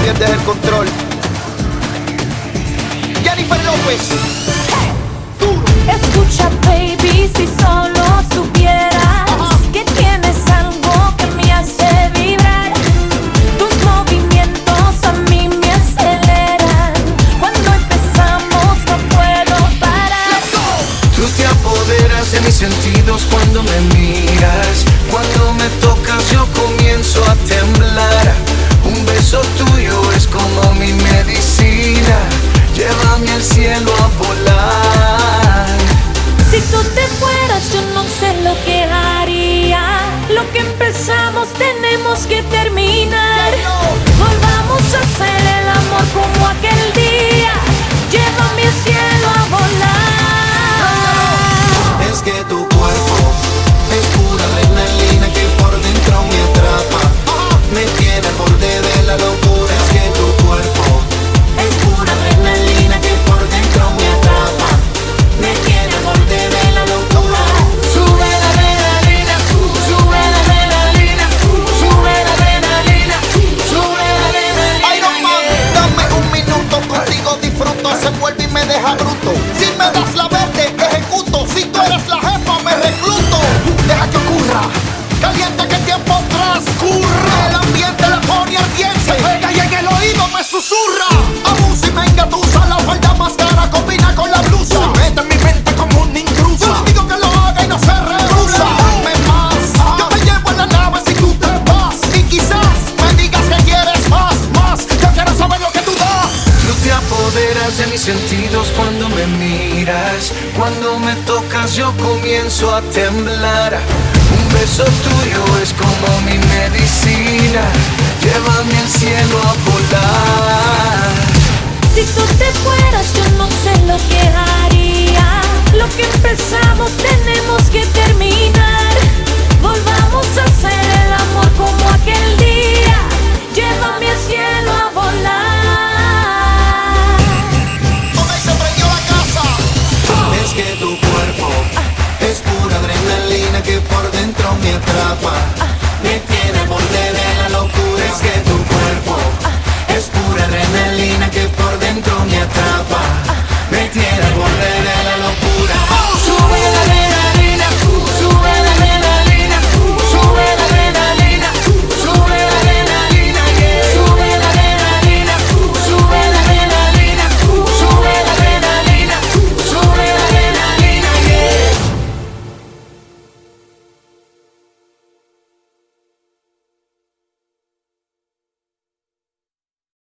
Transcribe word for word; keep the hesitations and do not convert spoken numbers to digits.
pierdes el control. Jennifer López. Escucha, baby, si solo supieras uh-huh. que tienes algo que me hace vibrar. Tus movimientos a mí me aceleran. Cuando empezamos no puedo parar. Let's go. Tú te apoderas de mis sentidos cuando me miras. Cuando me tocas yo comienzo a temblar. Un beso tuyo es como mi medicina. Llévame al cielo a volar. Si tú te fueras yo no sé lo que haría. Lo que empezamos tenemos que terminar. Volvamos a hacer el amor como aquel día. Llévame al cielo a volar. Es que tu cuerpo es pura adrenalina que por dentro me atrapa. Me tiene al borde de la locura. Es que tu cuerpo es pura adrenalina que por dentro me atrapa. Me tiene al borde de la locura. Sube la adrenalina, sube la adrenalina, sube la adrenalina, sube la adrenalina. Iron Man, dame un minuto contigo, disfruto. Se vuelve y me deja bruto. Si me das la verde, ejecuto. Si tú eres la jefa, me recluto. Deja que ocurra, caliente que el tiempo transcurra. El ambiente la pone ardiente. Se pega y en el oído me susurra. Abusa y me engatusa. La falda más cara combina con la blusa. Se mete en mi mente como una intrusa. Yo le digo que lo haga y no se rehúsa. Dame más, yo te llevo en la nave si tú te vas. Y quizás me digas que quieres más, más. Yo quiero saber lo que tú das. Tú te apoderas de mis sentidos cuando me miras. Cuando me tocas yo comienzo a temblar. Un beso tuyo es como mi medicina. Llévame al cielo a volar. Si tú te fueras yo no sé lo que haría. Lo que empezamos tenemos que terminar. Volvamos a hacer el amor como aquel día. Llévame al cielo a volar. Ok, se prendió la casa. Es que tu cuerpo es pura adrenalina que por dentro me atrapa.